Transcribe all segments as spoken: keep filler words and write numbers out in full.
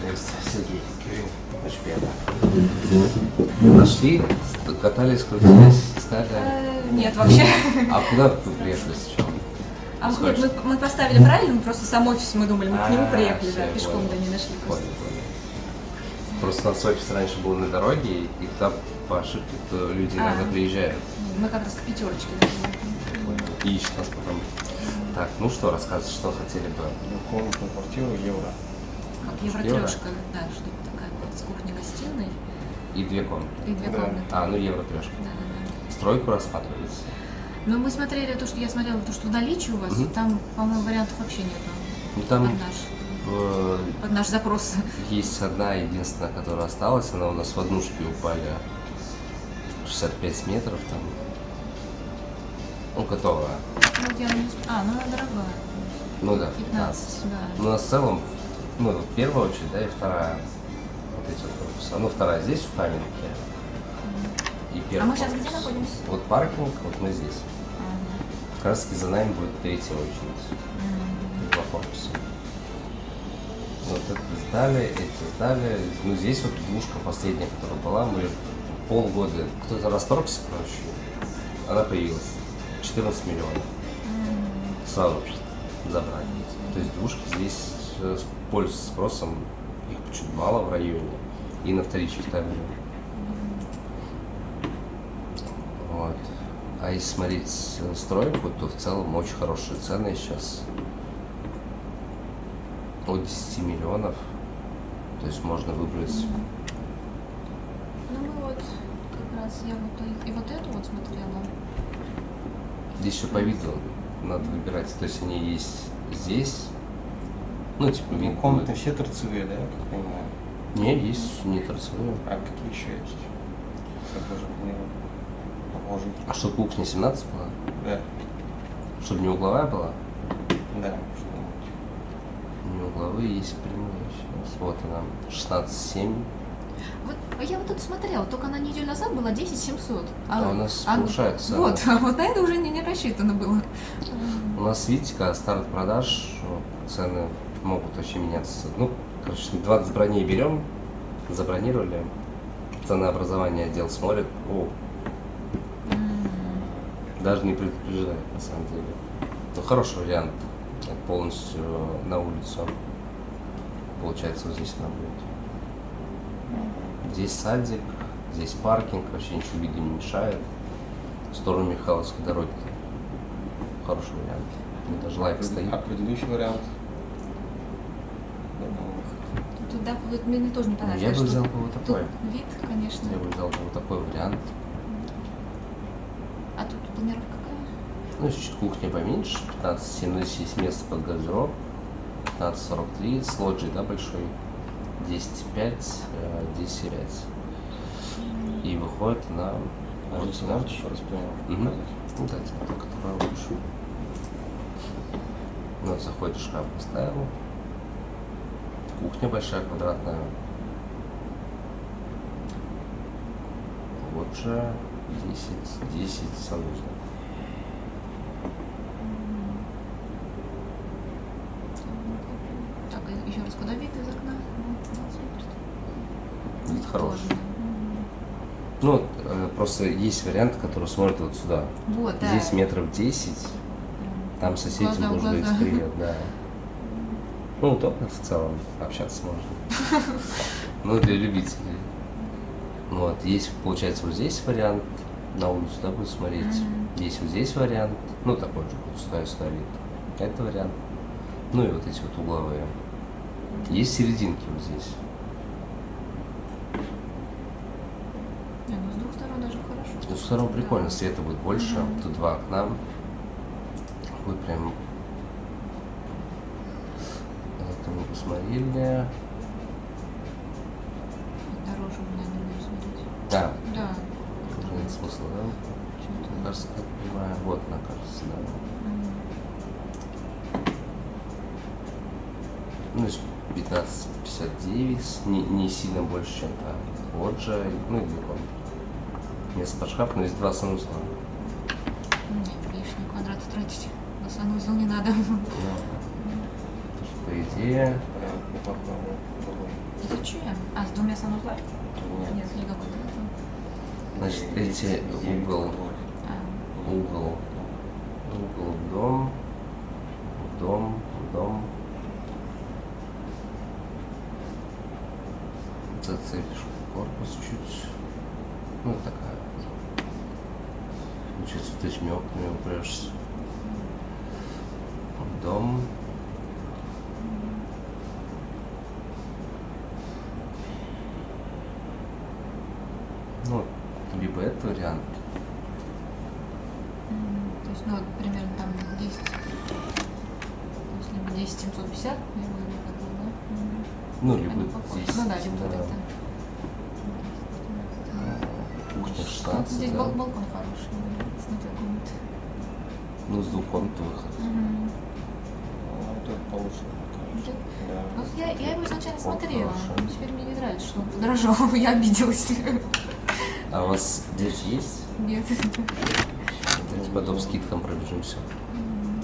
Сергей, Кирилл, очень приятно. Нашли, катались, крутились, искали? Нет, вообще. А куда вы приехали сначала? А мы, мы, мы поставили правильно, мы просто сам офис, мы думали, мы к нему приехали, да, все, пешком, понял. да, не нашли просто. Понял, понял. Просто у нас офис раньше был на дороге, и там по ошибке то люди иногда А. приезжают. Мы как раз к пятерочке. И ищут нас потом. Так, ну что, рассказывай, что хотели бы? Двухкомнатную квартиру, евро. Как евро-трешка, да, что-то такая вот с кухней-гостиной. И две комнаты. И две Да. комнаты. А, ну евро-трешка. Да, да, да. Стройку рассматривается. Но мы смотрели то, что я смотрела, то, что в наличии у вас, Мгм. и там, по-моему, вариантов вообще нет. Ну там Под наш, э, под наш запрос. есть одна единственная, которая осталась. Она у нас в однушке упали шестьдесят пять метров там. Ну, готовая. Ну, я не... А, ну она дорогая. Ну да, пятнадцать, да. Ну, у нас в целом, ну, вот первая очередь, да, и вторая. Вот эти вот корпуса. Ну, вторая здесь, в Каменке. И А первый мы сейчас где корпус. находимся? Вот паркинг, вот мы здесь. Ага. Как раз таки за нами будет третья очередь. Мгм. Два корпуса. Вот это сдали, эти сдали. Ну, здесь вот двушка последняя, которая была, мы полгода, кто-то расторгся, короче, она появилась. четырнадцать миллионов. Мгм. Сразу забрали. То есть двушки здесь э, пользуются спросом, их чуть мало в районе, и на вторичке ставили. Вот. А если смотреть э, стройку, то в целом очень хорошие цены сейчас. От десяти миллионов. То есть можно выбрать. Ну мы вот, как раз я вот и, и вот эту вот смотрела. Здесь еще по виду надо выбирать. То есть они есть здесь. Ну, типа, вид. Двухкомнатные все торцевые, да, я как понимаю? Не, есть не торцевые. А какие еще есть? Похоже, мне похоже. А что, кухня семнадцать была? Да, Чтобы не угловая была? да, что Не угловые, есть прямые сейчас. Вот она, шестнадцать семь. Вот, а я вот тут смотрела, только на неделю назад было десять семьсот. А у нас а, повышается. Вот, а вот на это уже не, не рассчитано было. У нас, видите, когда старт продаж, цены могут очень меняться. Ну, короче, двадцать броней берем, забронировали, ценообразование отдел смотрит, о, М. даже не предупреждает на самом деле. Ну, хороший вариант, полностью на улицу. Получается, вот здесь она будет. Здесь садик, здесь паркинг, вообще ничего виду не мешает. В сторону Михайловской дороги. Хороший вариант. Мне даже лайк стоит. А предыдущий вариант? Тут, да, вот мне тоже не понравилось. Я бы что взял бы вот тут такой. вид, конечно. Я бы взял бы вот такой вариант. А тут планировка какая? Ну, чуть кухня поменьше, пятнадцать семь, но здесь есть место под гардероб. пятнадцать сорок три, с лоджией, да, большой. десять пять, десять пять. И выходит на... А здесь можете еще раз Угу. показать? Ну, да, тебе только такое лучше. Ну, вот заходишь, шкаф поставил. Кухня большая, квадратная. Лоджия десять, десять санузел. Так, и еще раз, куда вид из окна? Вид хороший. Тоже. Ну, э, просто есть вариант, который смотрит вот сюда. Вот, да. Здесь метров десять, там соседям Глаза в может быть глаза. привет, да. Ну, удобно в целом, общаться можно. Ну, для любителей. Вот, есть, получается, вот здесь вариант, на улицу, да, будет смотреть. Мгм. Есть вот здесь вариант, ну, такой же, вот сюда и сюда вид. Это вариант. Ну, и вот эти вот угловые. Есть серединки вот здесь. Не, ну с двух сторон даже хорошо. Ну, с сторон прикольно, Да. света будет больше, Мгм. тут два окна. Вы прям это мы посмотрели. Дороже у меня не смотреть. Да, Да. уже нет смысла, да? Что-то. Мне кажется, как понимаю, вот она кажется, да. М. Ну, пятнадцать пятьдесят девять, не, не сильно больше, чем там лоджия, ну и две комнаты. Место под шкаф, но есть два санузла. Нет, лишние квадраты тратить. На санузел не надо. Ну, потому что, по идее, Вариант неплохой. Зачем? А, с двумя санузлами? Нет. Нет, или какой-то. Значит, эти угол, А, угол, угол, дом, дом, дом. Зацепишь корпус чуть. Ну, такая. Получается, вот этими окнами упрешься. Дом. Ну, либо этот вариант. м, то есть, ну, вот примерно там десять. То есть, либо десять семьсот пятьдесят, либо или как бы, да? М. Ну, либо Они похожи. здесь. Ну да, либо вот да. это. Кухня Ну, шестнадцать, здесь да. бал- балкон хороший, смотря комнаты. Ну, с двух комнат выход. Мгм. Ну, вот это получше, конечно. Да. Ну, я, я его изначально Фон смотрела, хороший. но теперь мне не нравится, что он подорожал, я обиделась. А у вас дети есть? Нет. Давайте потом скидкам пробежимся. М,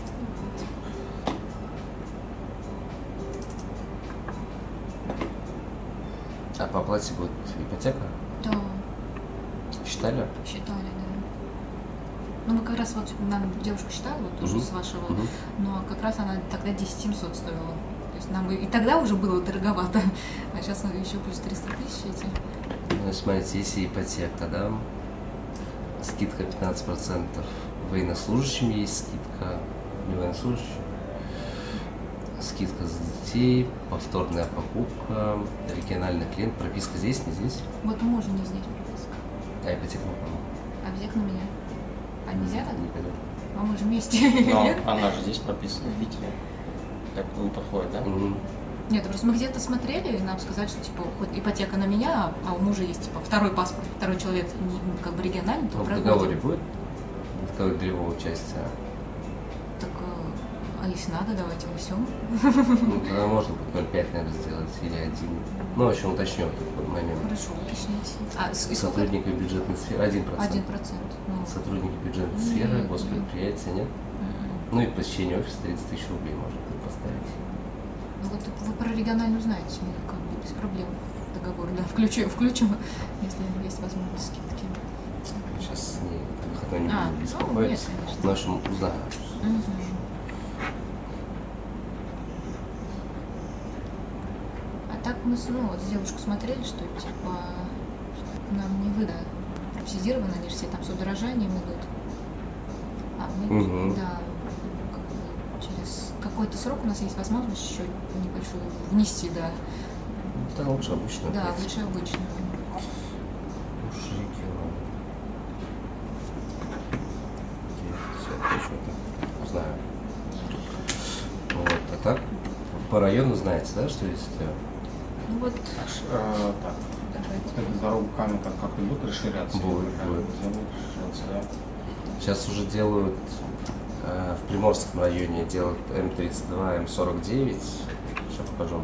А по оплате будет ипотека? Да, Считали? считали, да. Ну, мы как раз вот, нам девушка считала, вот тоже Мгм. с вашего, Мгм. но как раз она тогда десять семьсот стоила. То есть нам и и тогда уже было дороговато, а сейчас еще плюс триста тысяч эти. Ну, смотрите, если ипотека, да, скидка пятнадцать процентов. Военнослужащим есть скидка, не военнослужащим. Скидка за детей, повторная покупка, региональный клиент, прописка здесь, не здесь, Вот у мужа не здесь прописка. а ипотека на кого? А взять на меня? А нельзя так? Не пойдет. А мы же вместе. Но Нет? она же здесь прописана в Питере. Так не подходит, да? Мгм. Нет, просто мы где-то смотрели, и нам сказали, что типа хоть ипотека на меня, а у мужа есть типа второй паспорт, второй человек, не, ну, как бы региональный, то Ну, в проходит. договоре будет? В договоре долевого участия. Так, э, а если надо, давайте во всем. Ну, тогда можно будет ноль пять, наверное, сделать, или один. Ну, в общем, уточнем этот момент. Хорошо, уточните. А, с- и сколько? Сотрудники бюджетной сферы, один процент. Один процент. Ну, Сотрудники бюджетной сферы, Мгм. госпредприятия, нет? м-м. Ну и посещение офиса тридцать тысяч рублей можно будет поставить. Ну вот вы про региональную знаете, мы как бы без проблем договор, да, включим, включим, если есть возможность скидки. Сейчас не выходной не А, буду ну, беспокоить. нет, конечно. Ну, в общем, узнаю. Мгм. А так мы с, ну, вот с девушкой смотрели, что типа нам не выда субсидировано, они же все там с удорожанием идут. А мы, Мгм. да, как бы через какой-то срок у нас есть возможность еще небольшую внести, да. Да, лучше обычно. Да, лучше обычную. Мужики, ладно. Все, что-то знаю. Вот, а так, по району знаете, да, что есть? э, Ну вот, Аж, э, так, давайте. эта дорога Каменка как-то будет расширяться? Будет, Как будет. будет расширяться, да? Сейчас уже делают э, в Приморском районе делают М тридцать два, М сорок девять. Сейчас покажу.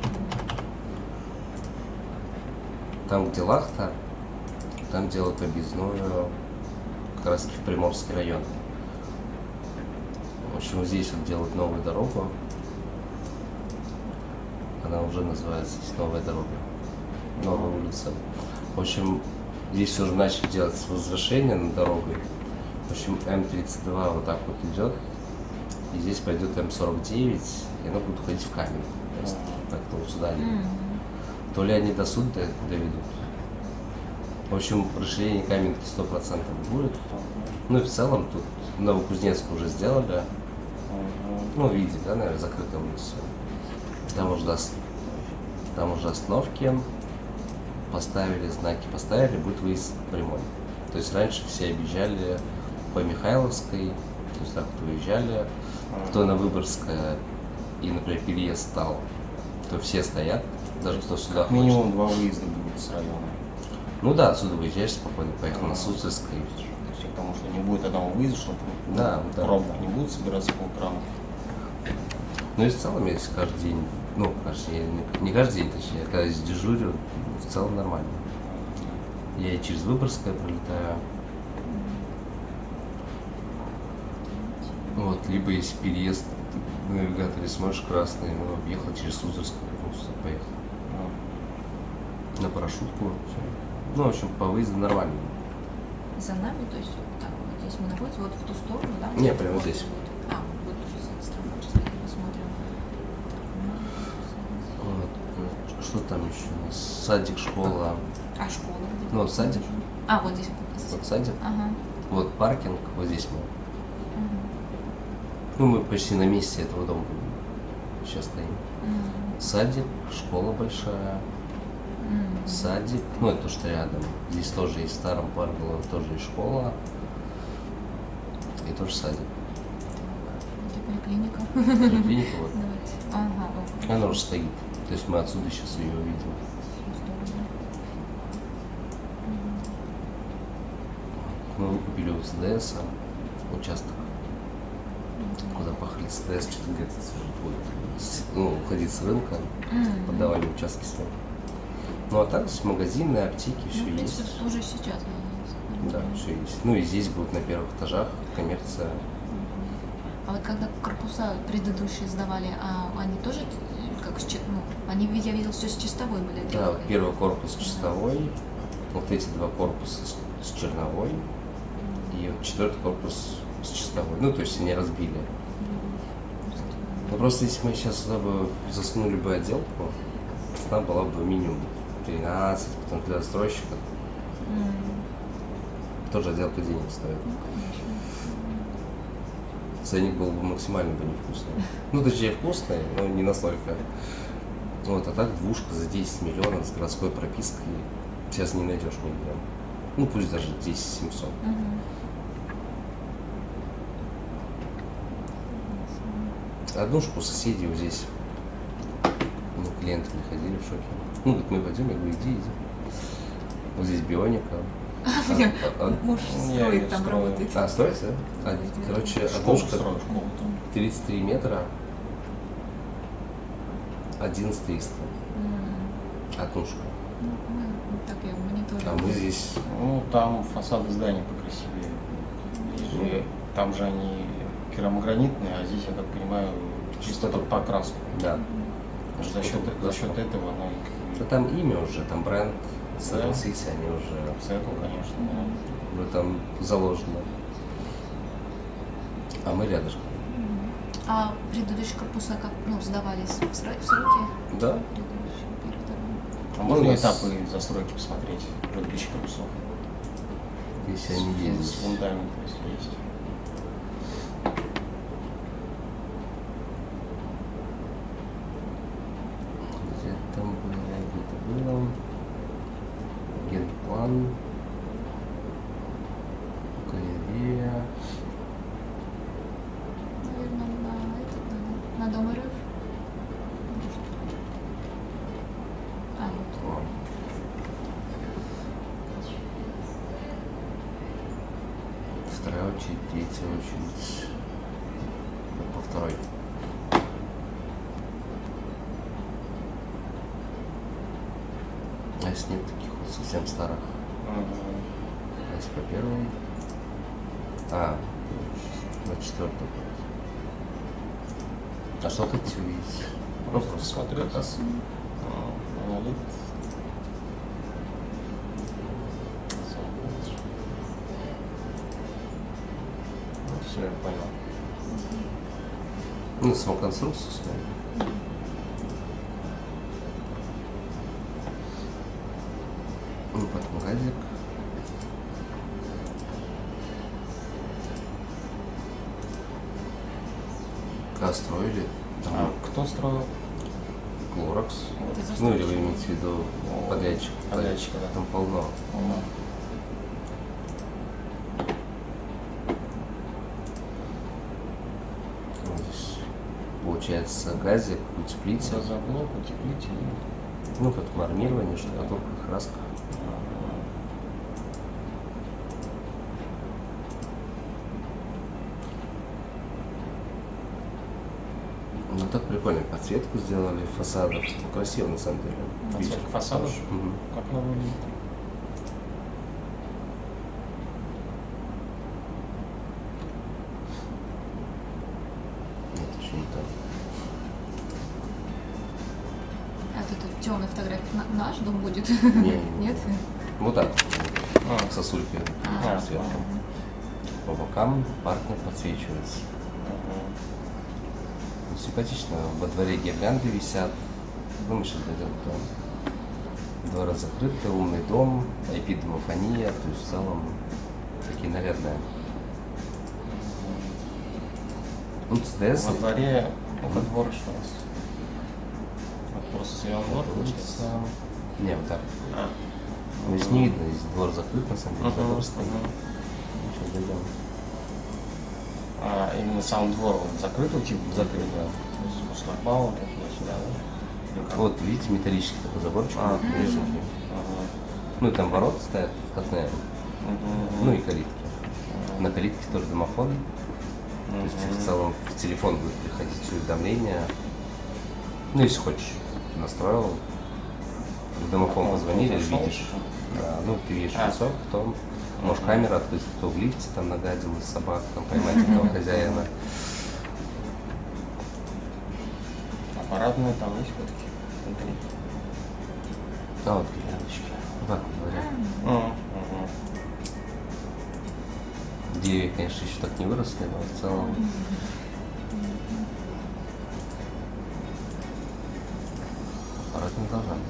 Там, где Лахта, там делают объездную как раз таки в Приморский район. В общем, вот здесь вот делают новую дорогу. Она уже называется здесь новая дорога. Новая улица. В общем, здесь уже начали делать возвышение над дорогой. В общем, М тридцать два вот так вот идет. И здесь пойдет М сорок девять, и оно будет уходить в камень. То есть так-то вот сюда. М. То ли они до суда доведут. В общем, расширение Каменки сто процентов будет. Ну и в целом тут Новокузнецк уже сделали. Мгм. Ну, видите, да, наверное, закрытая улица. Там уже, ос- там уже остановки поставили, знаки поставили, будет выезд прямой. То есть раньше все объезжали по Михайловской, то есть так вот выезжали. Кто на Выборгское и, например, переезд стал, то все стоят, даже кто сюда Как хочет. минимум два выезда будет с района. Ну да, отсюда выезжаешь спокойно, поехал на Суцевское. То есть, потому что не будет одного выезда, чтобы Да, ну, да. пробок не будет собираться по утрам. Ну и в целом, если каждый день, ну, каждый день, не каждый день, точнее, а когда здесь дежурю, в целом нормально. Я и через Выборгское пролетаю. Вот, либо если переезд в навигаторе смотришь красный, ну, объехал через Суздальское, вернулся, поехал. Ну, На парашютку. Всё. Ну, в общем, по выезду нормально. За нами, то есть вот так вот здесь мы находимся, вот в ту сторону, да? Не, Вот прямо вот здесь. будет. А, вот тут с этой стороны, сейчас пойдем посмотрим. Вот. Ну, что там еще у нас? Садик, школа. А школа где? Ну, вот садик. А, вот здесь вот есть. Вот садик. Ага. Вот паркинг. Вот здесь мы. Мгм. Ну, мы почти на месте этого дома сейчас стоим. Мгм. Садик, школа большая. Мгм. Садик. Ну, это то, что рядом. Здесь тоже есть в старом Парголово, тоже и школа. И тоже садик. Где поликлиника? Поликлиника вот. Давайте. Ага, о, Она уже стоит. То есть мы отсюда сейчас ее увидим. здорово. Мгм. Мы выкупили у ЦДС участок, Мгм. куда пахали ЦДС, что-то где-то будет, с- ну, уходить с рынка, Мгм. подавали участки с ним. Ну а так, с магазины, аптеки, Ну, все в принципе, есть. уже сейчас есть. Да, все есть. Ну и здесь будут на первых этажах коммерция. А вот когда корпуса предыдущие сдавали, а они тоже э, как с чи- ну, они, я видел, все с чистовой были Да, делали. вот первый корпус чистовой, вот эти два корпуса с, с черновой, и вот четвертый корпус с чистовой. Ну, то есть они разбили. Ну просто если мы сейчас сюда бы засунули бы отделку, там была бы минимум тринадцать, потом для застройщика М, тоже отделка денег стоит. Ну, конечно. Ценник был бы максимально бы невкусный. Ну, точнее, вкусный, но не настолько. Вот, а так двушка за десять миллионов с городской пропиской сейчас не найдешь нигде. Ну, пусть даже десять семьсот. Мгм. Однушку соседей вот здесь. Ну, клиенты приходили в шоке. Ну, говорит, мы пойдем, я говорю, иди, иди. Вот здесь бионика. У меня А, а, муж Я строит, её там строю. работает. а, строится, да? А, короче, Школу однушка строю, школу там. тридцать три метра, одиннадцать триста. М, Однушка. ну, мы так я мониторю. А мы здесь Ну, там фасады зданий покрасивее. И там же они керамогранитные, а здесь, я так понимаю, чисто под покраску. да. За счет, за счет этого оно и как Да бы там имя уже, там бренд Да. согласился, они уже с этого, конечно, да. в этом заложено. А мы рядышком. Мгм. А предыдущие корпуса как, ну, сдавались в сро- в сроки? Да? Предыдущие, первый, второй. А можно Ну, у нас- этапы застройки посмотреть предыдущих корпусов? Если они С есть. фундаментом, если есть. Где там было, где-то было. Генплан. Галерея. Наверное, на этот надо. На дом РФ. Может. А, вот. О. Вторая очередь, третья очередь. Вот по второй. А если нет таких вот совсем старых? А если по первой? А, на четвертую. А что хотите увидеть? Ну, Просто просто посмотреть. как раз. А, монолит. Ну, все, я понял. Ну, саму конструкцию смотрим. Ну, потом газик. Когда строили, там А кто строил? Клоракс. Это Ну, застройщик. или вы имеете в виду подрядчик? Подрядчик, да. Там полно. Ага. Вот здесь получается газик, утеплитель. Газоблок, утеплитель. Ну, потом армирование, штукатурка, краска. Ну, так прикольно. Подсветку сделали фасадов. Ну, красиво, на самом деле. Подсветка Видишь? фасадов? Мгм. Как она выглядит? А Нет, еще не так. вот это темных фотографиях на- наш дом будет? Не, Нет? Вот так, А. сосульки А. сверху. По бокам паркинг подсвечивается. Мгм. Ну, симпатично. Во дворе гирлянды висят. Ну, мы сейчас дойдем до дома. Двора закрыты, умный дом, ай пи-домофония, то есть в целом такие нарядные. Ну, ЦДС. Во дворе это двор еще раз. Вот просто сырьем двор получается. Не, вот так. А. Ну, здесь не видно, здесь двор закрыт, на самом деле, Мгм, забор стоит. мгм. Ну, сейчас дойдем. А именно сам двор он закрытый типа? Закрыт, да. То есть по шлагбауму туда-сюда, да? Или как? Вот, видите, металлический такой заборчик, А, резенький. Ага. Ну и там ворота стоят, входные, Мгм. ну и калитки. Мгм. На калитке тоже домофон. То есть Мгм. в целом в телефон будет приходить уведомление. Ну, если хочешь, настроил, в домофон Он позвонили, зашел? видишь. Да, ну, ты видишь А. лицо, потом можешь Мгм. камеру открыть, кто в лифте там нагадил из собак, там поймать этого хозяина. А парадные там есть фотки внутри? А вот гирляночки. Вот, говоря. Мгм. Мгм. Деревья, конечно, еще так не выросли, но в целом. Парадная должна быть.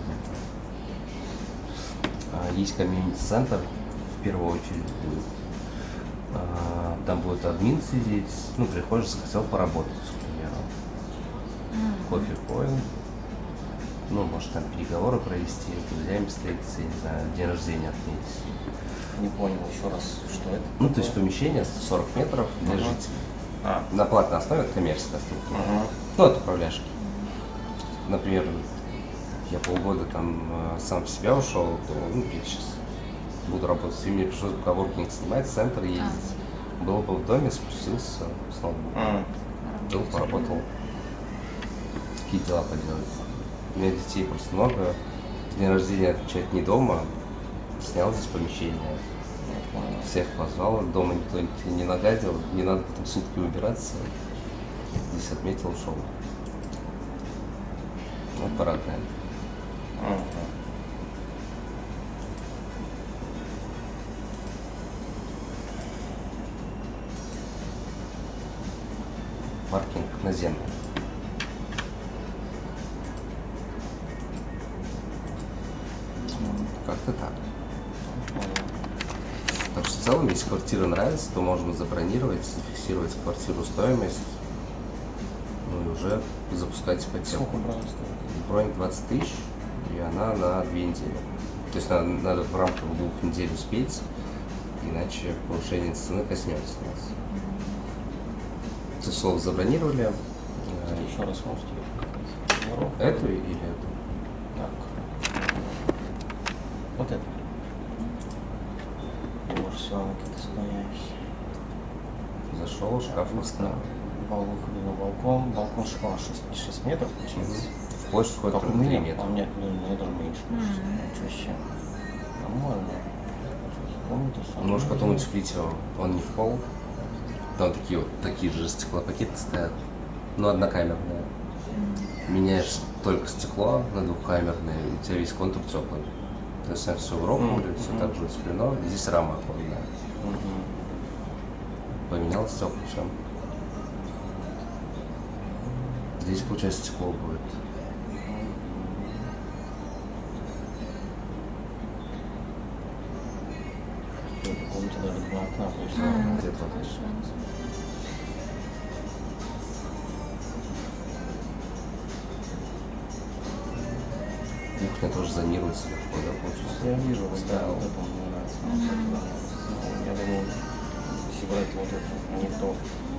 А, Есть комьюнити-центр, в первую очередь будет. А, Там будет админ сидеть, ну, приходишь, захотел поработать, к примеру. Кофе поил, ну, может, там переговоры провести, с друзьями встретиться, я не знаю, день рождения отметить. Не понял еще раз, что это? Ну, то есть такое? помещение сто сорок метров для Ага. жителей. А. На платной основе это коммерческая структура. Ага. Ну, от управляшки. Например, я полгода там э, сам в себя ушел, то, ну, я сейчас буду работать, и мне пришлось бы коворкинг снимать, в центр ездить. Был бы в доме, спустился, снова А. был, поработал. Такие дела поделать. У меня детей просто много. День рождения отмечать не дома. Снял здесь помещение. Я понял. Всех позвал, дома никто не нагадил, не надо потом сутки убираться. Здесь отметил, ушел. Вот парадная. Ага. Паркинг наземный. Как-то так. Так что в целом, если квартира нравится, то можно забронировать, зафиксировать квартиру стоимость, ну и уже запускать ипотеку. Сколько бронь стоит? Бронь двадцать тысяч, и она на две недели. То есть надо, надо в рамках двух недель успеть, иначе повышение цены коснется нас. Ты слово забронировали. э, Еще раз можете показать? Тренировку? Эту или эту? Так. Вот это. Боже, все, она какая-то стоящая. Зашел, шкаф поставил. Бал выхода на балкон. Балкон шкафа шесть метров получается. В площадь входит Как у только три меня. метра. А у меня, блин, мне даже меньше. Мгм. Ничего себе. Нормально. Комната сама. Можешь потом утеплить его. Он не в пол. Там такие вот такие же стеклопакеты стоят. Но однокамерные. Меняешь только стекло на двухкамерное, и у тебя весь контур теплый. То есть все в рокуле, Мгм. все так же утеплено. И здесь рама оконная. Мгм. Поменял стекла, все. Здесь, получается, стекло будет. В этой комнате даже два окна получается. М, Где-то. хорошо. Кухня тоже зонируется легко, да, получается? Я вижу, вот, да, Да. вот это мне нравится. Мгм. Ну, я думаю, если брать вот это, а не то.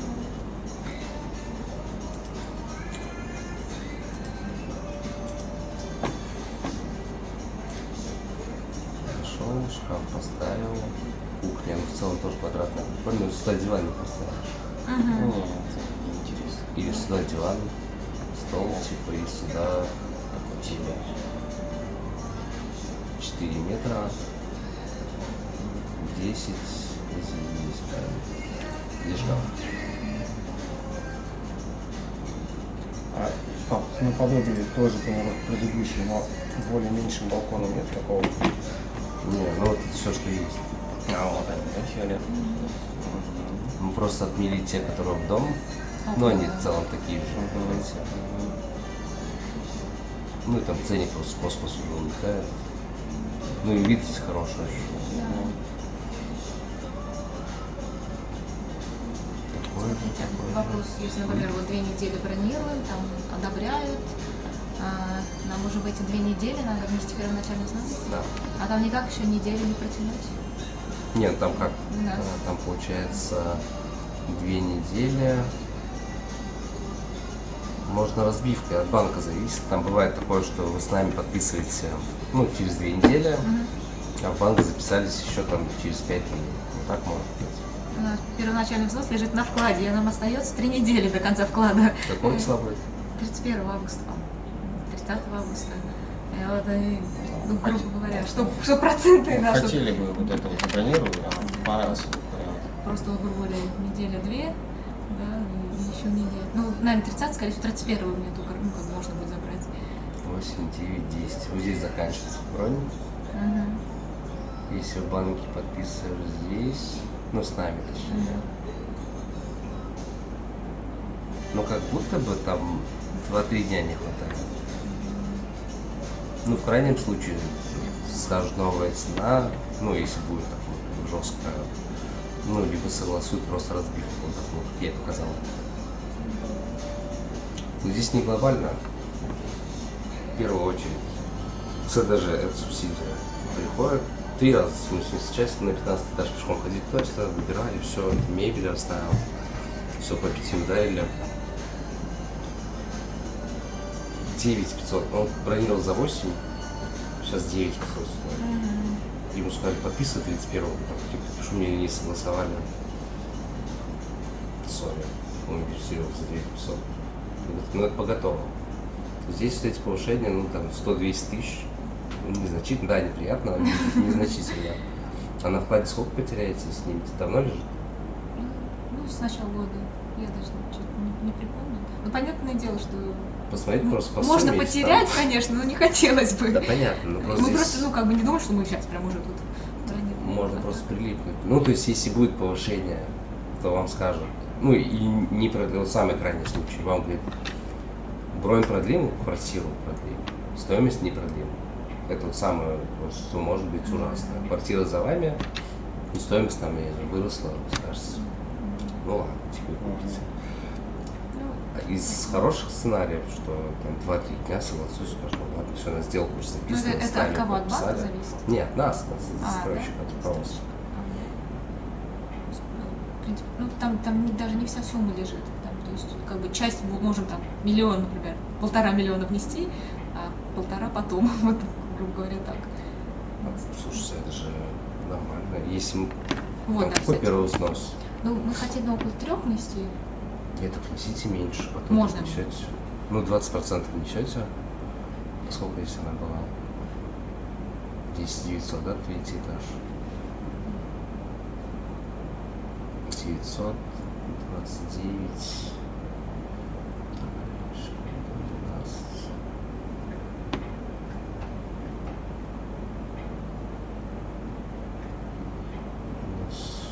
Зашел, шкаф поставил. Кухня, ну в целом тоже квадратная. Прикольно, сюда диван не поставишь. Мгм. Нет, это неинтересно. Или сюда диван, стол, типа, и сюда Как у тебя. четыре метра, десять, здесь, да. Где шкаф? А шкаф наподобие тоже предыдущий, но более меньшим балконом нет такого. Не, ну вот это все, что есть. А вот они, да, фиолетовые. Мы просто отмели те, которые в дом, но они в целом такие же. понимаете. Ну и там ценник просто в космос улетает. Ну и вид хороший очень. Такой же, такой же. Вопрос, если, например, вот две недели бронируем, там одобряют, а, нам уже в эти две недели надо внести первоначальный взнос, Да. а там никак еще неделю не протянуть. Нет, там как? Да. А, Там получается две недели. Можно разбивкой от банка зависит. Там бывает такое, что вы с нами подписываете, ну, через две недели, Мгм. а в банк записались еще там через пять дней. Вот так может быть. У нас первоначальный взнос лежит на вкладе, и нам остается три недели до конца вклада. Какое число будет? тридцать первого августа, тридцатого августа. И вот, и, ну, грубо говоря, что, что проценты, да, что Хотели бы вот это вот забронировать, а понравился бы вариант. просто, грубо говоря, неделя-две, да, и еще неделя. Ну, наверное, тридцать, скорее всего, тридцать первого мне только, ну, как можно будет забрать. восемь, девять, десять. Вот здесь заканчивается бронь. Мгм. Если в банке подписываешь здесь, ну, с нами точнее. Но как будто бы там два-три дня не хватает. Ну, в крайнем случае, скажут новая цена, ну, если будет так вот жестко, ну, либо согласуют просто разбивку, вот так вот, как я показал. Но здесь не глобально, в первую очередь, все даже эта субсидия приходит, три раза с восемьдесят части на пятнадцатый этаж пешком ходить, то есть выбирали, все, мебель оставил, все по пяти ударили. девять пятьсот, он бронировал за восемь, сейчас девять пятьсот стоит. Мгм. Ему сказали, подписывай тридцать первого, так, типа, пишу, мне не согласовали. Сори, он версировал за девять пятьсот. Ну, это по готовому. Здесь вот эти повышения, ну, там, сто-двести тысяч, ну, незначительно, да, неприятно, но незначительно. А на вкладе сколько потеряете, снимете? Давно лежит? Ну, с начала года. Я даже что-то не, не припомню. Ну, понятное дело, что Посмотрите просто по можно сумме, если потерять, там- конечно, но не хотелось бы. Да понятно, но просто Мы здесь просто, ну, как бы не думаем, что мы сейчас прям уже тут бронируем. можно А просто так. прилипнуть. Ну, то есть, если будет повышение, то вам скажут. Ну, и не продлил, вот самый крайний случай. Вам говорит, бронь продлим, квартиру продлим, стоимость не продлим. Это вот самое, вот, что может быть ужасно. Квартира за вами, и стоимость там и выросла, скажется. Ну ладно, теперь купите. Ну, Из хороших сценариев, что там два-три дня согласуюсь, скажу, ну ладно, все, на сделку уже ну, записано, это, это с нами от кого? От банка подписали. зависит? Нет, нас, нас, А, застройщик, от руководства. В принципе, ну, там, там даже не вся сумма лежит. Там, то есть, как бы часть мы можем там миллион, например, полтора миллиона внести, а полтора потом. Вот, грубо говоря, так. Слушай, это же нормально. Если мы... Вот, там да, какой кстати. первый взнос? Ну, мы хотели на около трех внести. Это внесите меньше, потом Можно. несете. Ну, двадцать процентов несете. Сколько если она была? десять девятьсот, да, третий этаж? девятьсот двадцать девять. двенадцать. Минус.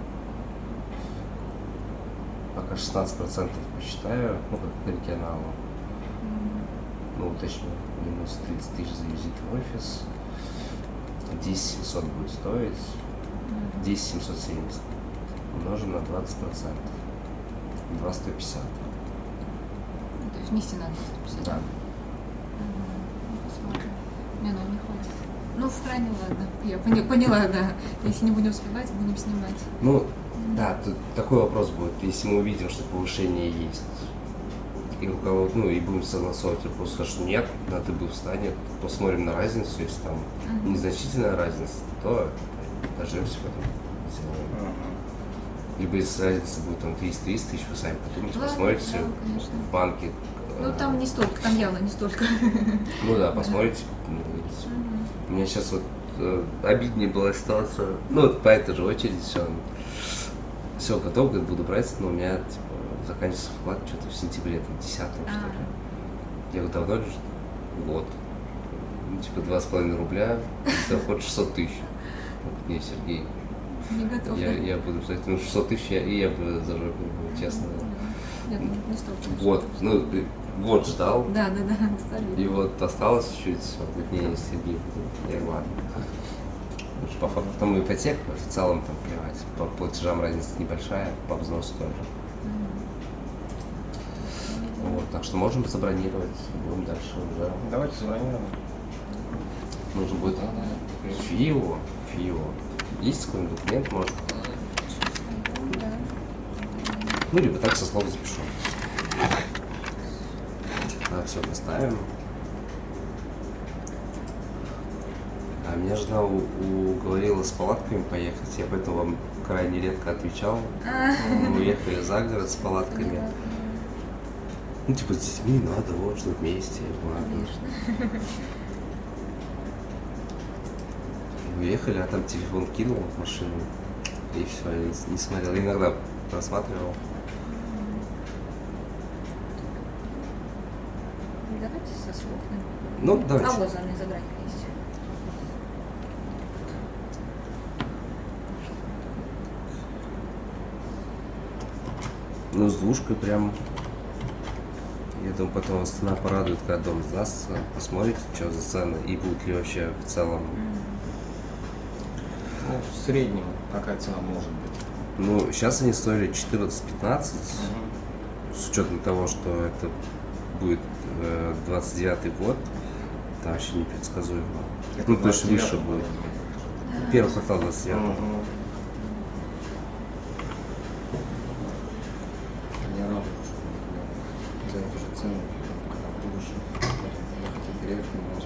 Пока шестнадцать процентов посчитаю, ну как по регионалу. Ну, уточню, минус тридцать тысяч за визит в офис. десять семьсот будет стоить. десять семьсот семьдесят умножим на двадцать процентов. два сто пятьдесят. Ну, то есть внести надо сто пятьдесят. Да. Мгм. Ну, посмотрим. Не, ну не хватит. Ну, в крайнем, ладно. Я поня- поняла, да. Если не будем успевать, будем снимать. Ну, да, тут такой вопрос будет. Если мы увидим, что повышение есть, и у кого, ну, и будем согласовывать, или просто скажут, что нет, на ты бы встанет, посмотрим на разницу, если там Мгм. незначительная разница, то дождемся потом. сделаем. Либо если разница будет там триста-триста тысяч, вы сами подумайте, Ладно, посмотрите да, конечно. в банке. Ну, э, там не столько, там явно не столько. Ну да, посмотрите, ну, видите. Мгм. У меня сейчас вот э, обиднее была ситуация, ну вот по этой же очереди все, все готово, говорит, буду брать, но у меня типа заканчивается вклад что-то в сентябре, там, десятого что А. ли. Я говорю, давно лежит? Год. Ну, типа два с половиной рубля, доход шестьсот тысяч. Не, Сергей, Не готов. я, я буду писать, ну шестьсот тысяч, я, и я бы зажег, честно. Нет, не столько. Год, ну, год ждал, Да, да, да, и вот осталось чуть, он говорит, не, Сергей, я говорю, ладно. Потому что по факту там ипотека, в целом там плевать, по платежам разница небольшая, по взносу тоже. Вот, так что можем забронировать, будем дальше уже. Давайте забронируем. Нужно будет ФИО, ФИО. Есть какой-нибудь документ, может? Да. Ну, либо так со слов запишу. Да, все, поставим. А меня жена у- уговорила с палатками поехать, я поэтому вам крайне редко отвечал. А. Мы уехали за город с палатками. Ну, типа, с детьми надо, вот, что вместе, ладно. Конечно. Уехали, а там телефон кинул в машину, и все, я не, не смотрел. Иногда просматривал. Давайте со слов. Ну, давайте. А вот не забрать вместе. Ну, с двушкой прям. Я думаю, потом вас цена порадует, когда дом сдастся. Посмотрите, что за цены и будут ли вообще в целом. Ну, в среднем какая цена может быть? Ну, сейчас они стоили четырнадцать-пятнадцать, Угу. с учетом того, что это будет э, двадцать девятый год. Там вообще непредсказуемо. Ну, то есть выше будет. Первый квартал двадцать девятого. Угу. Не радует, что за эту же цену, когда будешь ехать переехать, но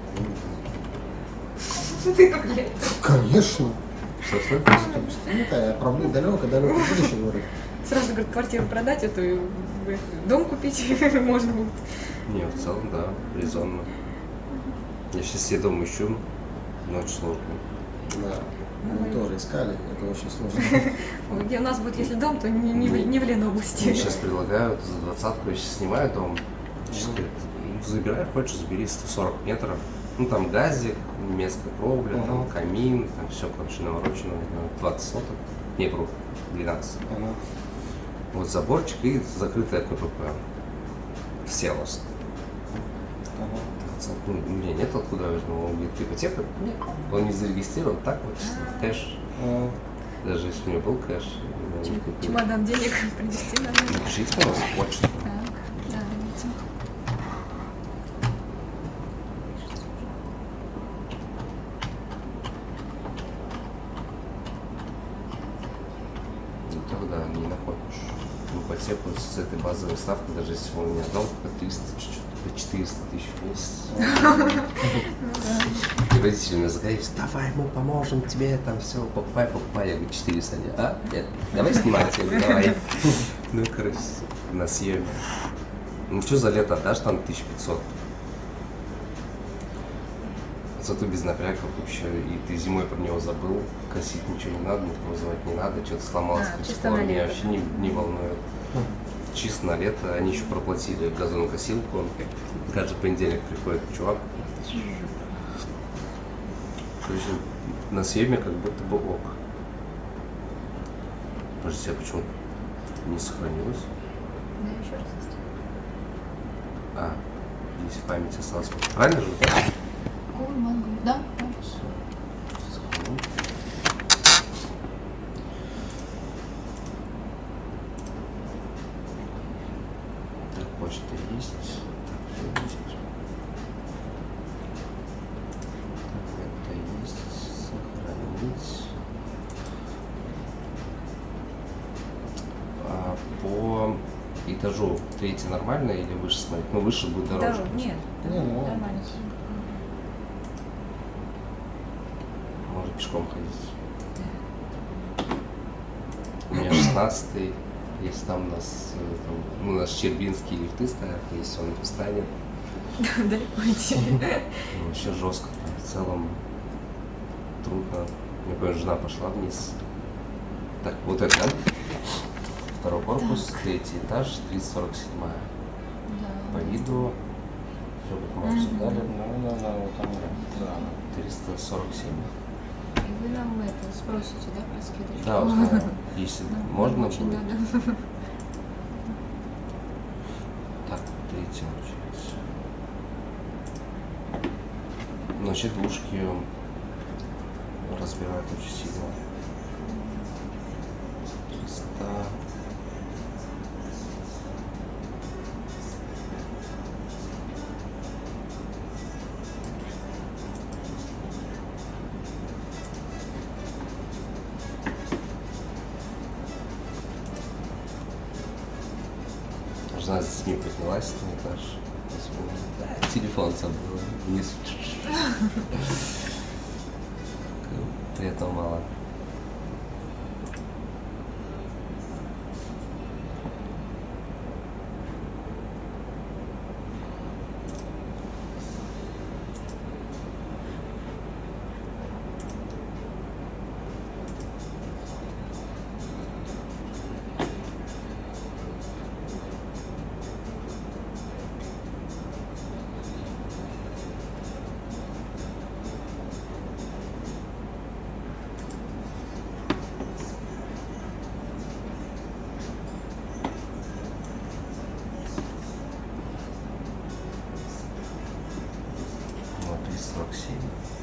Ты как я. Конечно. Что, что? Это я правда далеко, далеко будущее говорю. Сразу, говорит, квартиру продать, эту и дом купить можно будет. Не, в целом, да, резонно. Я сейчас себе дом ищу, но очень сложно. Да. Мы тоже искали, это очень сложно. Ой, где у нас будет, если дом, то не, не, в- не в Ленобласти. Мне сейчас предлагают за двадцатку, я сейчас снимаю дом. Сейчас говорят, «Ну, забирай, хочешь, забери сто сорок метров. Ну там газик, немецкая кровля, там Ага. камин, там все, короче, наворочено, на двадцать соток. Не, вру, двенадцать. Ага. Вот заборчик и закрытая КПП. Все вас. Ага. Ну, у меня нет откуда возьму. Он говорит, ипотека? Нет. Он не зарегистрирован, так вот, чисто кэш. А, Даже если у него был кэш. я не купил. Чемодан денег принести надо. Напишите, пожалуйста, почту. Так, давайте. Ну, тогда не находишь ипотеку с этой базовой ставкой, даже если у меня дом по триста, чуть-чуть, четыреста тысяч в месяц. И родители меня загорелись, давай, мы поможем тебе, там все, покупай, покупай. Я говорю, четыреста, они, а, нет, давай снимать, я говорю, давай. Ну, короче, на съеме. Ну, что за лето отдашь там тысяча пятьсот? Зато без напрягов вообще, и ты зимой про него забыл, косить ничего не надо, никого вызывать не надо, что-то сломалось, А, при чисто споре, на меня лето. вообще не, не волнует. Чисто на лето, они еще проплатили газонокосилку, каждый понедельник приходит чувак. Короче, на съеме как будто бы ок. Подожди, а почему не сохранилось? Да, еще раз. А, здесь в памяти осталось. Правильно же? Да? Ой, могу. Да? Сохранил. Так, почта есть. Так, всё есть. Так, это есть. Сохранить. А по этажу третий нормально или выше смотреть? Ну, выше будет дороже. Да, нет. Не, ну, Нормально. Можно пешком ходить. У меня шестнадцатый, если там у нас, э, там, ну, у нас щербинские лифты стоят, если он не встанет, Далеко идти. ну, вообще жестко. В целом трудно. Мне помню, жена пошла вниз. Так, вот это, да? Второй корпус, третий этаж, триста сорок седьмая. По Да. виду вот мы обсуждали. Ну, да, да, вот они, да. триста сорок семь. И вы нам это спросите, да, про скидочку? Да, узнаю. Если Нам можно очень будет. надо. Так, третий получается. Значит, двушки разбирают очень сильно. триста. Жена с детьми поднялась на этаж. Да, телефон забыла. Вниз. При этом мало. сорок семь.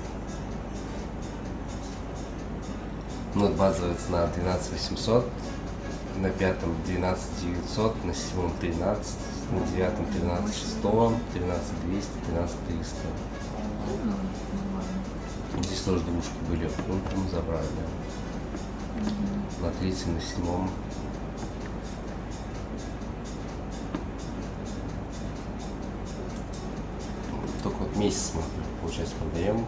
Ну, базовая цена двенадцать восемьсот, на пятом двенадцать девятьсот, на седьмом тринадцать, на девятом тринадцать сто, тринадцать двести, тринадцать триста. Ну, нормально. Здесь тоже двушки были, утром забрали. Мгм. На третьем, на седьмом. Только вот месяц мы, получается, продаем.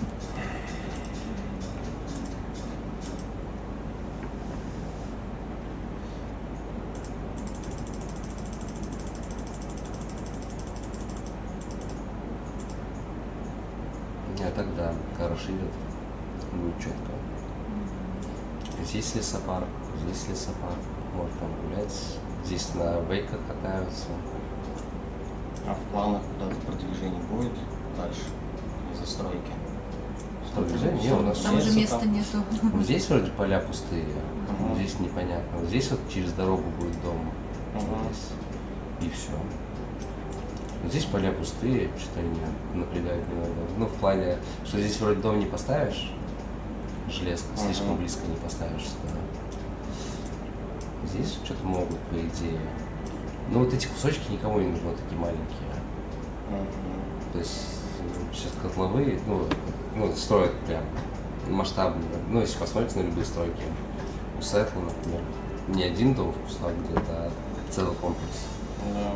А тогда хороший идет, будет четко. Здесь лесопарк, здесь лесопарк, можно там гулять. Здесь на вейках катаются. А в планах куда-то продвижение будет дальше, застройки? Что, движение? Не, у нас Там есть. же места нету. Вот здесь вроде поля пустые, Мгм. здесь непонятно. Вот здесь вот через дорогу будет дом. Вот Мгм. здесь. И все. Здесь поля пустые, что-то они напрягают немного. Ну, в плане, что здесь вроде дом не поставишь, железка, слишком Мгм. близко не поставишь. Да. Здесь что-то могут, по идее. Но вот эти кусочки никому не нужны, вот такие маленькие. Мгм. То есть э, сейчас котловые, ну, ну, строят прям масштабно. Ну, если посмотрите на любые стройки, у Сетла, например, не один дом в кустах где-то, а целый комплекс. Да.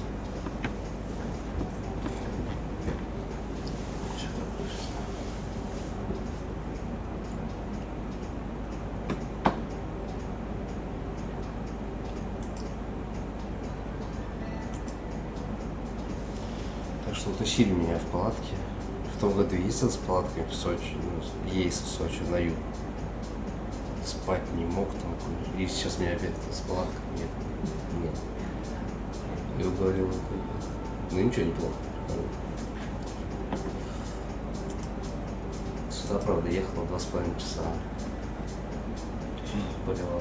Так что утащили меня в палатке. В том году ездил с палаткой в Сочи, ну, есть в Сочи, на юг. Спать не мог там. И сейчас меня опять с палаткой нет. Нет. И уговорил. Ну ничего, неплохо. Сюда, правда, ехала два с половиной часа. Болевал.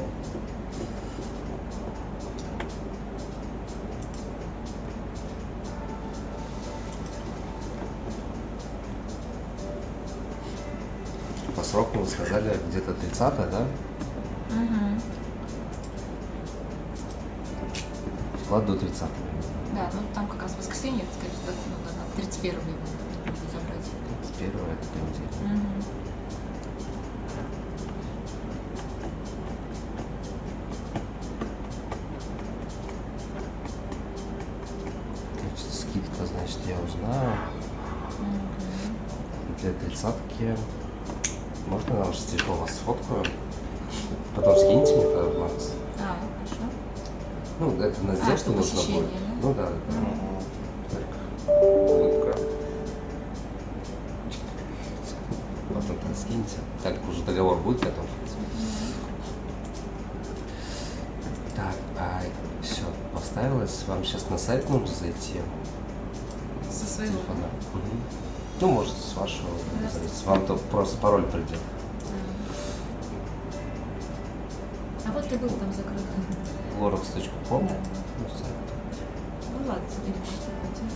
По сроку вы сказали где-то тридцатое, да? Мгм. Вклад до тридцатого. Да, ну там как раз воскресенье, скорее всего, ну, да, надо тридцать первого забрать. С первого это понедельник. Мгм. Значит, скидка, значит, я узнаю. Мгм. Для тридцатки можно я на ваш телефон вас сфоткаю? Потом скиньте мне тогда, Макс. А, хорошо. Ну, это на А, сделку что, нужно посещение, будет. да? Ну да, да, да. Мгм. Так, улыбка. Потом там скиньте. Так уже договор будет готов. Так, а все, поставилось. Вам сейчас на сайт нужно зайти. С своего. телефона. Мгм. Ну, может, с вашего. Вам то просто пароль придет. А вот ты был там закрыт. лоракс точка ком. Да. Ну, сайт. Ну ладно, теперь просто пойдем.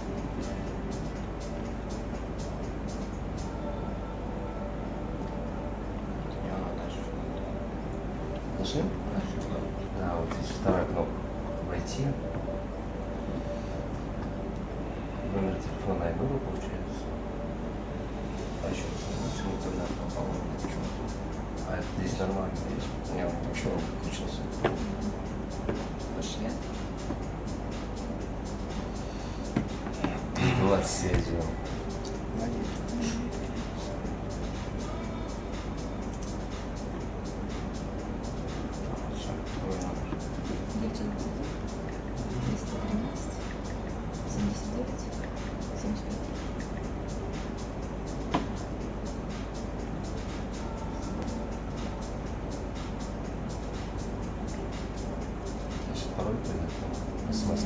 Не надо дальше. Нашли? Да, вот здесь вторая кнопка. Войти. Номер телефона и номер получается. А еще лучше интернет попал. А это здесь нормально, здесь. Я вообще выключился. Пошли. Была связью. девятьсот триста тринадцать семьдесят девять семьдесят пять. Значит, пароль придет. СМС.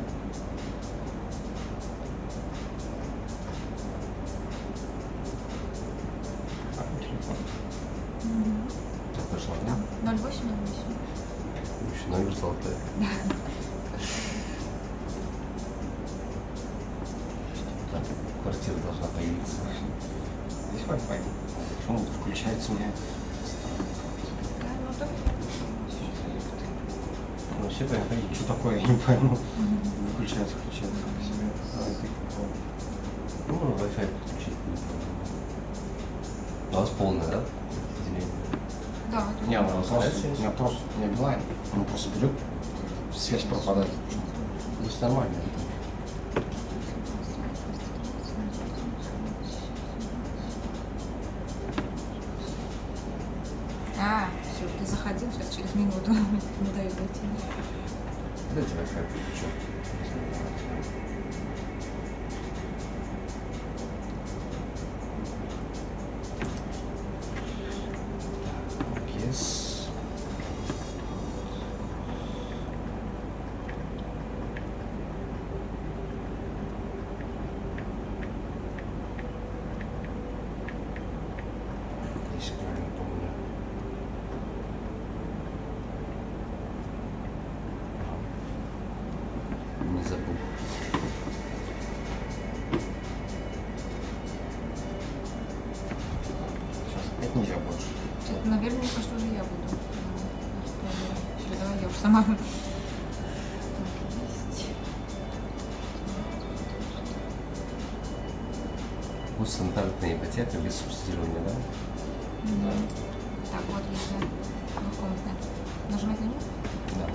Телефон. Так, пошла, да? ноль восемь ноль восемь. Еще номер золотой. Так, квартира должна появиться. Здесь Wi-Fi. Почему-то включается у меня. Да, ну то. Ну, вообще прям ходить. Что такое, я не пойму. Выключается, включается. как себе. А, это прикол. Ну, можно Wi-Fi подключить. У вас полное, да? Разделение? Да, это Не, у меня просто, связь? у меня просто, у меня Билайн. Он просто берет, связь пропадает. Здесь нормально. А, все, ты заходил, сейчас через минуту не дают дойти. Дайте Wi-Fi подключу. Yes. Если правильно помню. Не забыл. Сейчас опять нельзя больше. Это, наверное, мне кажется, уже я буду. Все, давай я уже сама. Так, есть. Стандартная ипотека без субсидирования, да? Мгм. Так, вот если двухкомнатная. Нажимать на нее? Да.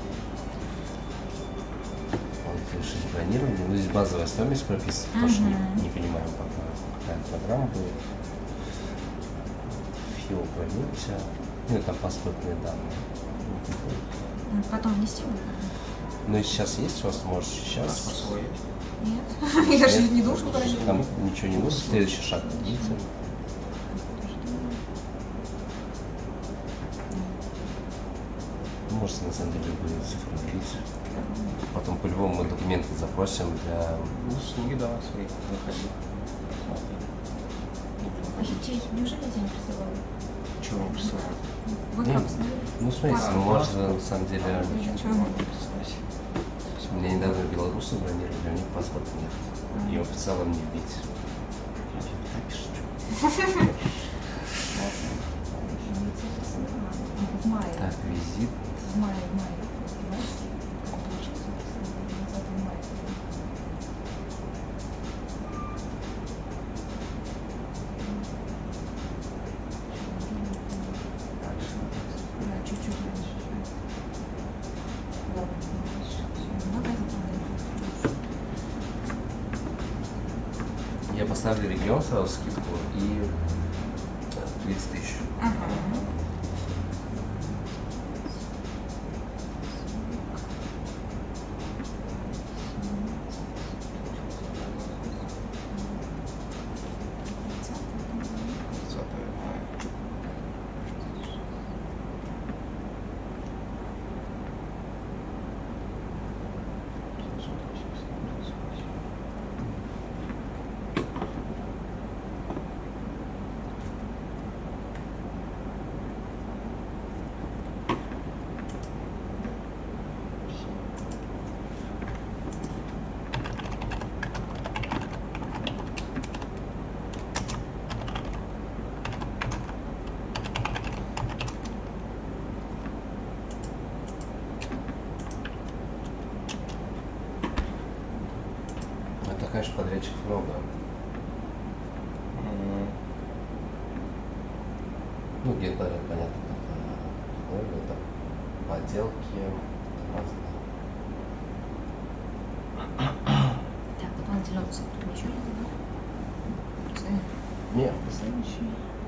Вот решить бронирование. Ну, здесь базовая стоимость прописана, потому что не, Мгм. не понимаем, пока какая программа будет. Фил проверимся. Ну, это паспортные данные. М, Потом внести будет? Ну и сейчас есть у вас, может, сейчас. Паспорт свой есть. Нет. Я же не должен проверить. Там ничего не будет. Следующий шаг. Видите? Можете на самом деле любые цифры вбить. Потом по-любому мы документы запросим для... Ну, сними, да, свои, заходи. А детей неужели я не присылала? Чего не присылают? Вот Не, как смотри. ну, в смысле, Паспорт. ну, может, на самом деле... Чего? У меня недавно белорусы бронировали, у них паспорта нет. И официально не вбить. В мае. Так, визит. В мае, в мае. Понимаешь? двадцатого мая. Да, чуть-чуть раньше. Ладно, дальше. Всё, давай заполняем. Я поставлю регион сразу скидку и тридцать тысяч. Ага. двадцатого мая. знаешь, подрядчиков много. М, Ну, где-то, понятно, это, это поделки разные. Так, дополнительно вот ничего не было. Просто Нет, следующий.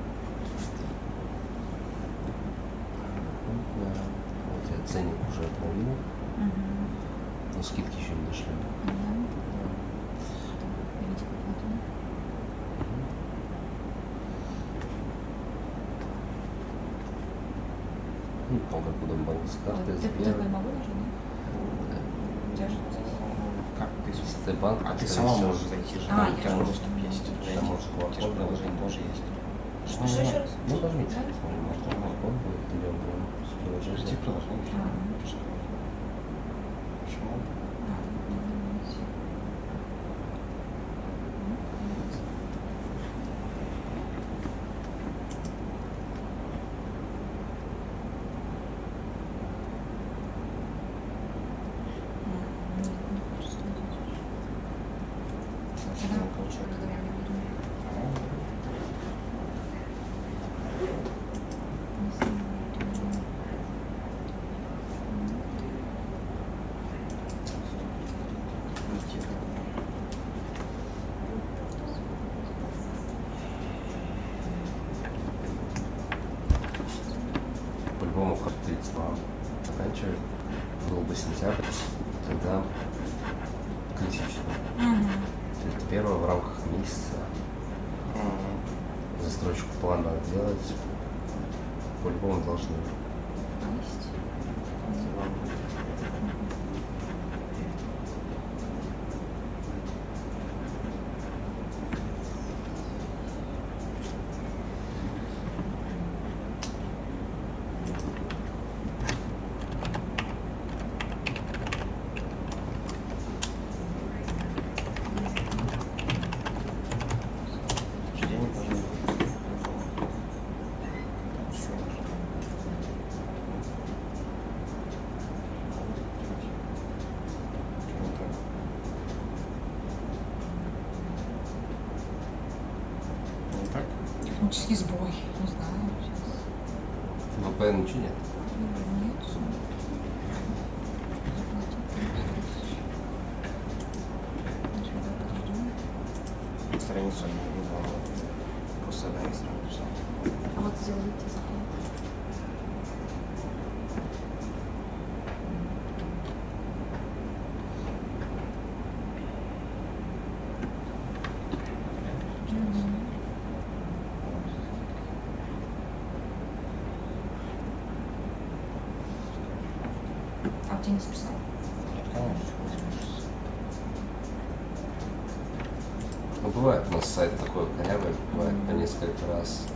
да. Вот я ценник уже обновил, Мгм. но скидки еще не дошли. Да. Видите, как вот он. Ну, там как удобно было с карты, Вот с ты Сбера. я могу нажать, да? У тебя же здесь. Как ты? Сбербанк, А ты скорее сама всего, можешь зайти же. А, у я тебя же могу. доступ есть. Там может У тебя же код приложение тоже есть. Что, что еще раз? Ну, нажмите. Да? Смотри, может, там код будет, или он прям с Подожди, приложения. приложение. А. Что? Почему? А, ну, давайте. М, нет, не хочет смотреть. Почему не получается? Давай я буду. Не знаю. По-любому как тридцать два заканчивает. Был бы сентябрь, тогда критично. Мгм. тридцать первого в рамках месяца застройщику план надо делать. По-любому должны. Есть. Денег нужно. Всё. Чего так? Не так? Технический сбой. Не знаю. Сейчас. вэ пэ эн ничего нет. Нет. Заплатить тридцать. Сюда подождем. Страницу не видно. Просто одна страница. А вот сделайте заход. А ты не списал? Нет, конечно, не спишется. Ну, бывает у нас сайт такой корявый, бывает по несколько раз.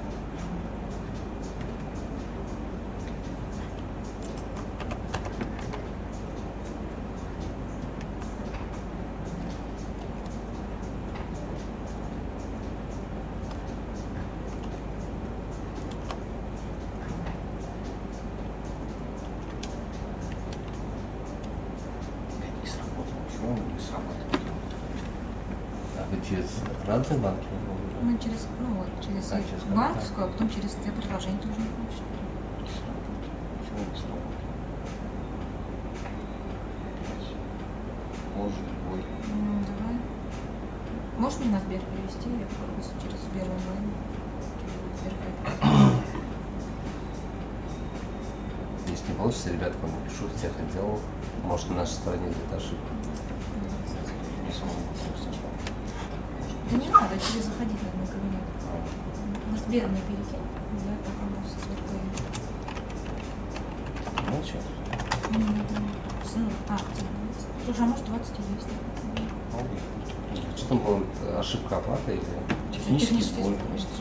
Не сработало. Почему он не срабатывает? А вы через разные банки? Мы через, ну, вот, через, А, через банковскую, а потом через это приложение тоже не получится. Не сработало. Почему не сработало? Позже, любой. Ну, давай. Можешь мне на Сбер перевести? Я попробую через Сбер онлайн. Сбер Пэй. Если не получится, ребята вам напишу в тех отдел. Может, на нашей стороне где-то ошибка. Не самому просто. Да не надо, через заходить надо на кабинет. На Сбер мне перекинь. Я попробую со Сбер Пэй. Молча? Ну, а, слушай, а может двадцать и есть? Что там была ошибка оплаты или? Технический Технический сбой сбой. просто.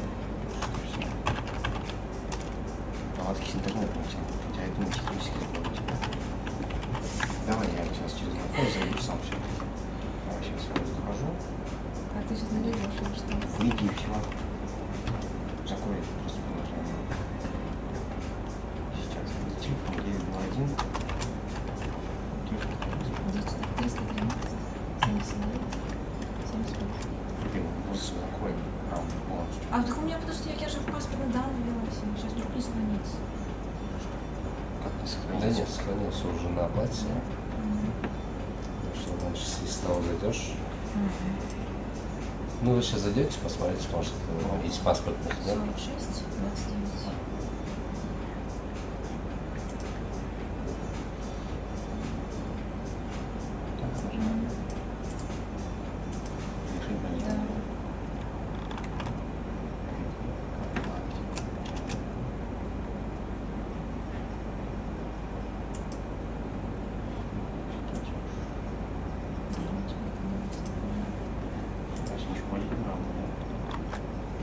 Наладки с интернетом у тебя. Хотя это не технический сбой у тебя. Давай я сейчас через локаль зайду сам все. Давай сейчас я захожу. А ты сейчас найдешь или что? Выйди и все. Закрой просто приложение. Сейчас. Телефон девять два один. триста тринадцать семьдесят девять. Да сохранится. нет, сохранился уже на оплате. Так что, значит, если с того зайдешь. Ну, вы сейчас зайдете, посмотрите, может, э, из паспортных нет. сорок шесть, двадцать девять. Решить по ней. Да. Значит, ничего более не надо, да?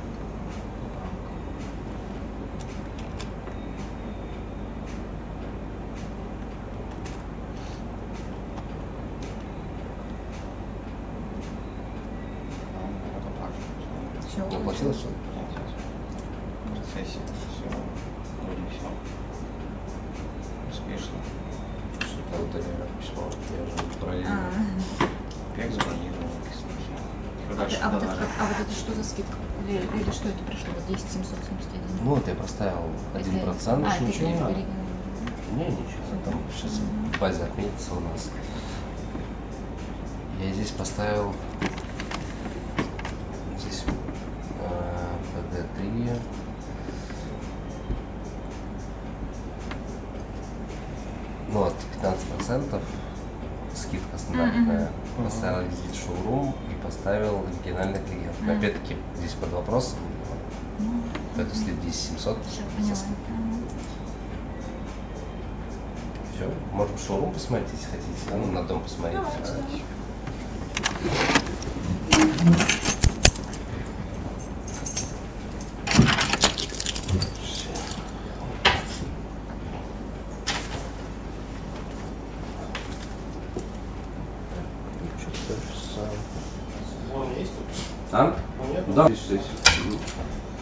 А, вот оплачивается. Все, Не оплатилось все? Нет, сейчас. Процессе все. Вроде все. Успешно. Что-то удалили письмо. Я же проверил. А, Опять забронировал. а, Дальше а, вот это, продолжаем. а вот это что за скидка? Или, или что это пришло? Вот десять семьсот семьдесят один. Ну вот я поставил один процент. А, это Ничего не надо. пере- Не, ничего. Там сейчас в базе отметится у нас. Я здесь поставил здесь э, пэ дэ три. Ну вот пятнадцать процентов скидка стандартная. Мгм. Поставил визит шоурум и поставил оригинальный клиент. Мгм. Опять-таки здесь под вопросом. Это если десять семьсот. Всё, поняла. Мгм. Все, можем шоурум посмотреть, если хотите. А ну на дом посмотреть. Давайте, А, да. А? Да. Здесь, здесь.